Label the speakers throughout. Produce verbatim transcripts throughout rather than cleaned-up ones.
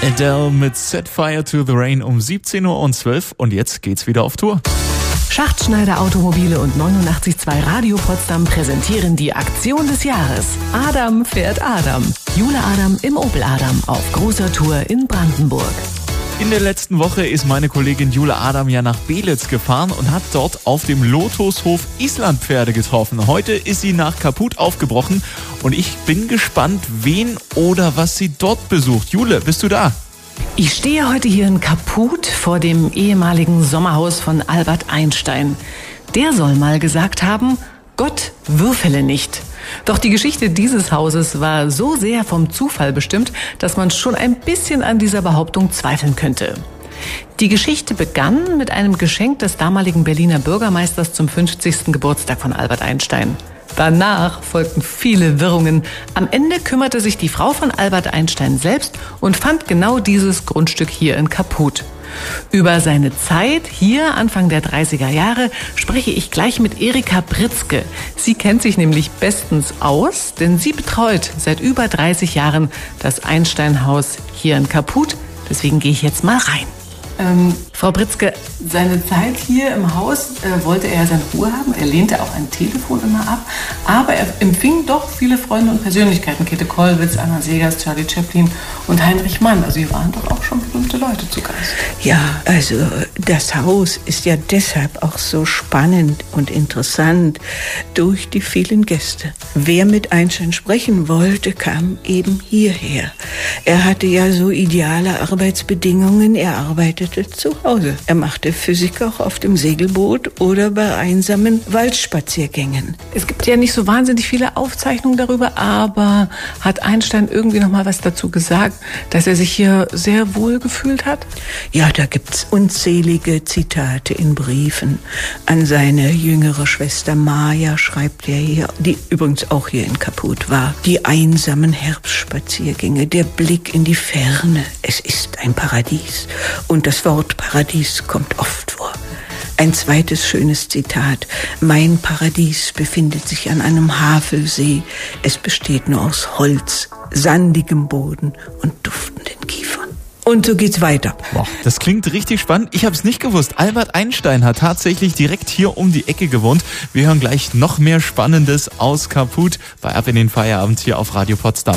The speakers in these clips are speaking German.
Speaker 1: Adele mit Set Fire to the Rain um siebzehn Uhr und zwölf und jetzt geht's wieder auf Tour.
Speaker 2: Schachtschneider Automobile und neunundachtzig Komma zwei Radio Potsdam präsentieren die Aktion des Jahres. Adam fährt Adam. Jule Adam im Opel Adam auf großer Tour in Brandenburg.
Speaker 1: In der letzten Woche ist meine Kollegin Jule Adam ja nach Beelitz gefahren und hat dort auf dem Lotushof Islandpferde getroffen. Heute ist sie nach Kaput aufgebrochen und ich bin gespannt, wen oder was sie dort besucht. Jule, bist du da?
Speaker 2: Ich stehe heute hier in Kaput vor dem ehemaligen Sommerhaus von Albert Einstein. Der soll mal gesagt haben, Gott würfele nicht. Doch die Geschichte dieses Hauses war so sehr vom Zufall bestimmt, dass man schon ein bisschen an dieser Behauptung zweifeln könnte. Die Geschichte begann mit einem Geschenk des damaligen Berliner Bürgermeisters zum fünfzigsten Geburtstag von Albert Einstein. Danach folgten viele Wirrungen. Am Ende kümmerte sich die Frau von Albert Einstein selbst und fand genau dieses Grundstück hier in Kaput. Über seine Zeit hier Anfang der dreißiger Jahre spreche ich gleich mit Erika Britzke. Sie kennt sich nämlich bestens aus, denn sie betreut seit über dreißig Jahren das Einstein-Haus hier in Kaput. Deswegen gehe ich jetzt mal rein. Ähm, Frau Britzke, seine Zeit hier im Haus äh, wollte er seine Ruhe haben. Er lehnte auch ein Telefon immer ab. Aber er empfing doch viele Freunde und Persönlichkeiten. Käthe Kollwitz, Anna Segers, Charlie Chaplin und Heinrich Mann. Also hier waren doch auch schon berühmte Leute zu Gast.
Speaker 3: Ja, also das Haus ist ja deshalb auch so spannend und interessant durch die vielen Gäste. Wer mit Einstein sprechen wollte, kam eben hierher. Er hatte ja so ideale Arbeitsbedingungen. Er arbeitete zu Hause. Er machte Physik auch auf dem Segelboot oder bei einsamen Waldspaziergängen.
Speaker 2: Es gibt ja nicht so wahnsinnig viele Aufzeichnungen darüber, aber hat Einstein irgendwie noch mal was dazu gesagt, dass er sich hier sehr wohl gefühlt hat?
Speaker 3: Ja, da gibt's unzählige Zitate in Briefen. An seine jüngere Schwester Maja schreibt er hier, die übrigens auch hier in Kaput war. Die einsamen Herbstspaziergänge, der Blick in die Ferne. Es ist ein Paradies. Und das Wort Paradies kommt oft vor. Ein zweites schönes Zitat. Mein Paradies befindet sich an einem Havelsee. Es besteht nur aus Holz, sandigem Boden und duftenden Kiefern. Und so geht's weiter.
Speaker 1: Boah, das klingt richtig spannend. Ich habe es nicht gewusst. Albert Einstein hat tatsächlich direkt hier um die Ecke gewohnt. Wir hören gleich noch mehr Spannendes aus Kaput bei Ab in den Feierabend hier auf Radio Potsdam.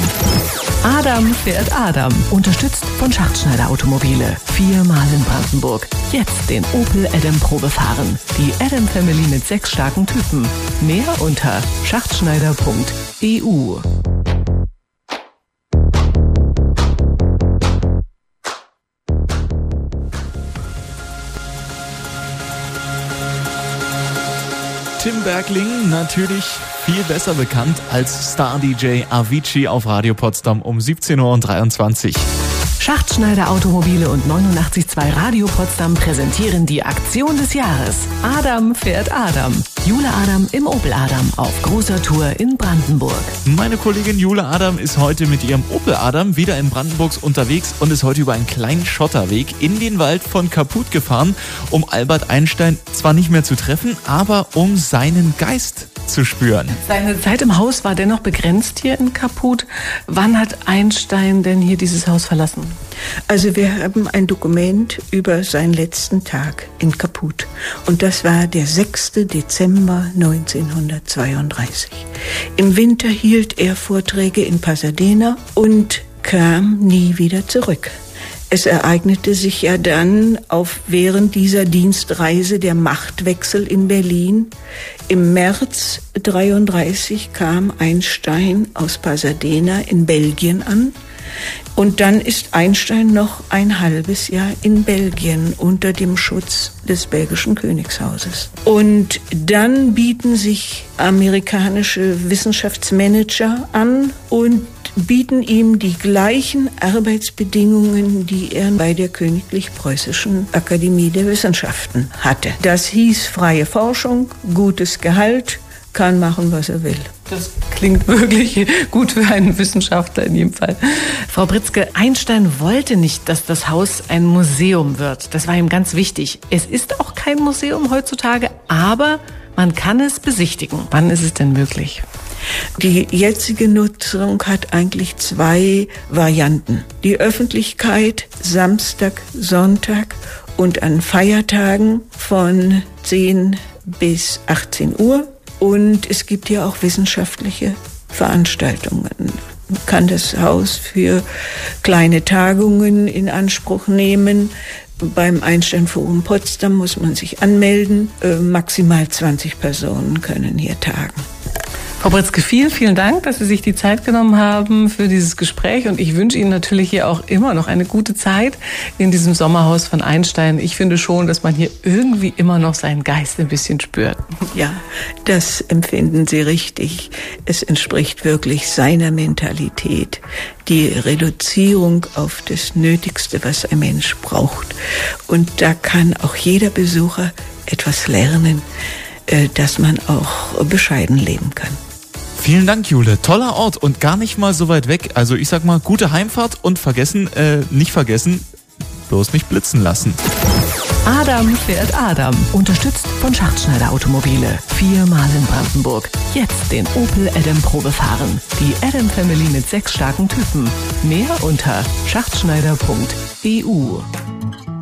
Speaker 2: Adam fährt Adam. Unterstützt von Schachtschneider Automobile. Viermal in Brandenburg. Jetzt den Opel Adam Probe fahren. Die Adam Family mit sechs starken Typen. Mehr unter schachtschneider punkt e u.
Speaker 1: Tim Bergling, natürlich viel besser bekannt als Star-D J Avicii auf Radio Potsdam um siebzehn Uhr dreiundzwanzig.
Speaker 2: Schachtschneider Automobile und neunundachtzig Komma zwei Radio Potsdam präsentieren die Aktion des Jahres. Adam fährt Adam. Jule Adam im Opel Adam auf großer Tour in Brandenburg.
Speaker 1: Meine Kollegin Jule Adam ist heute mit ihrem Opel Adam wieder in Brandenburg unterwegs und ist heute über einen kleinen Schotterweg in den Wald von Kaput gefahren, um Albert Einstein zwar nicht mehr zu treffen, aber um seinen Geist zu spüren.
Speaker 2: Seine Zeit im Haus war dennoch begrenzt hier in Kaput. Wann hat Einstein denn hier dieses Haus verlassen?
Speaker 3: Also wir haben ein Dokument über seinen letzten Tag in Kaput. Und das war der sechster Dezember neunzehnhundertzweiunddreißig. Im Winter hielt er Vorträge in Pasadena und kam nie wieder zurück. Es ereignete sich ja dann auf während dieser Dienstreise der Machtwechsel in Berlin. Im März neunzehnhundertdreiunddreißig kam Einstein aus Pasadena in Belgien an. Und dann ist Einstein noch ein halbes Jahr in Belgien unter dem Schutz des belgischen Königshauses. Und dann bieten sich amerikanische Wissenschaftsmanager an und bieten ihm die gleichen Arbeitsbedingungen, die er bei der Königlich Preußischen Akademie der Wissenschaften hatte. Das hieß freie Forschung, gutes Gehalt, kann machen, was er will.
Speaker 2: Das klingt wirklich gut für einen Wissenschaftler in jedem Fall. Frau Britzke, Einstein wollte nicht, dass das Haus ein Museum wird. Das war ihm ganz wichtig. Es ist auch kein Museum heutzutage, aber man kann es besichtigen. Wann ist es denn möglich?
Speaker 3: Die jetzige Nutzung hat eigentlich zwei Varianten. Die Öffentlichkeit Samstag, Sonntag und an Feiertagen von zehn bis achtzehn Uhr. Und es gibt ja auch wissenschaftliche Veranstaltungen. Man kann das Haus für kleine Tagungen in Anspruch nehmen. Beim Einstein-Forum Potsdam muss man sich anmelden. Äh, maximal zwanzig Personen können hier tagen.
Speaker 2: Frau Britzke, vielen, vielen Dank, dass Sie sich die Zeit genommen haben für dieses Gespräch. Und ich wünsche Ihnen natürlich hier auch immer noch eine gute Zeit in diesem Sommerhaus von Einstein. Ich finde schon, dass man hier irgendwie immer noch seinen Geist ein bisschen spürt.
Speaker 3: Ja, das empfinden Sie richtig. Es entspricht wirklich seiner Mentalität. Die Reduzierung auf das Nötigste, was ein Mensch braucht. Und da kann auch jeder Besucher etwas lernen, dass man auch bescheiden leben kann.
Speaker 1: Vielen Dank, Jule. Toller Ort und gar nicht mal so weit weg. Also ich sag mal, gute Heimfahrt und vergessen, äh, nicht vergessen, bloß nicht blitzen lassen.
Speaker 2: Adam fährt Adam. Unterstützt von Schachtschneider Automobile. Viermal in Brandenburg. Jetzt den Opel Adam Probe fahren. Die Adam Family mit sechs starken Typen. Mehr unter schachtschneider punkt e u.